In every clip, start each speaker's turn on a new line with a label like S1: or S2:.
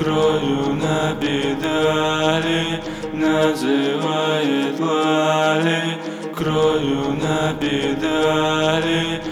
S1: Крою на педали, называет Лали. Крою на педали,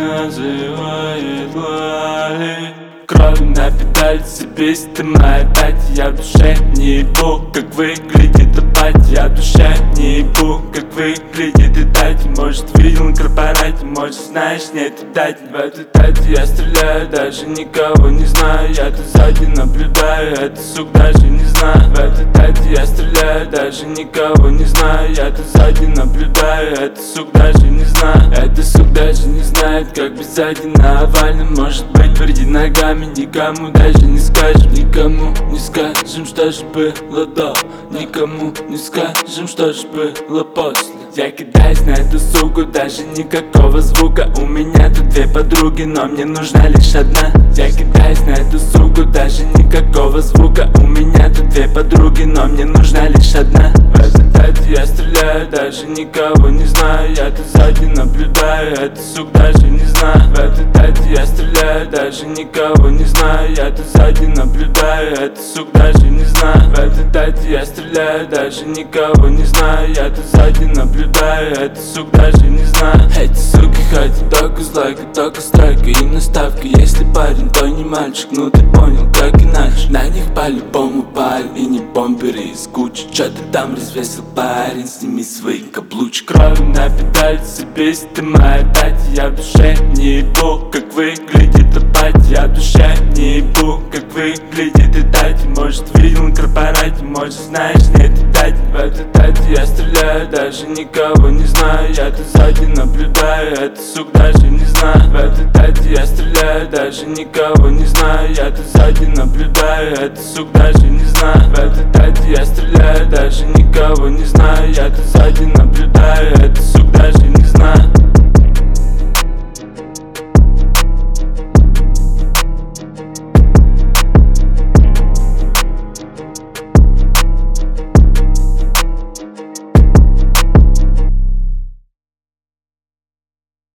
S1: называет Лали. Крою на педаль, цепись, ты моя дать. Я в душе не ебу, как выглядит апать. Я в душе не ебу, как выглядит и дать. Может видел на корпорате, может знаешь, нет и дать. В этой дате я стреляю, даже никого не знаю. Я тут сзади наблюдаю, это сук даже не знаю. В этой дате я стреляю, даже никого не знаю. Я тут сзади наблюдаю, это сук даже не знаю. Это сук даже не знает, как быть сзади на овальном. Может быть, тверди ногами, никому даже не скажем. Никому не скажем, что ж было до. Никому не скажем, что ж было после. Я кидаюсь на эту суку, даже никакого звука. У меня тут две подруги, но мне нужна лишь одна. Я кидаюсь на эту суку, даже никакого звука. У меня тут две подруги, но мне нужна лишь одна. В этой дате я стреляю, даже никого не знаю. Я тут сзади наблюдаю, этот сук даже не знаю. В этой дате я стреляю, даже никого не знаю. Я тут сзади наблюдаю, этот сук даже не знаю. В этой дате я стреляю, даже никого не знаю. Я тут сзади наблюдаю, этот сук даже не знаю. Эти суки хотят только злайка, только страйка и наставка. Если парень, то не мальчик, ну ты понял, как иначе. На них по-любому паль и не бомберы из кучи. Чё ты там развесил, парень, сними свои каблучки. Кровь на педаль, цепись, ты моя дать. Я в душе не ебу, как выглядит апать. Я в душе не ебу, как выглядит и дать. Может видел на корпорате, может знаешь, нет и дать. В этой дате я стреляю, даже никого не знаю. Я тут сзади наблюдаю, этот сук даже не знаю. В этой дате я стреляю, даже никого не знаю. Я тут сзади наблюдаю, этот сук даже не знаю. В этой дате я стреляю, даже никого не знаю. Я тут сзади наблюдаю, этот сук даже не знаю.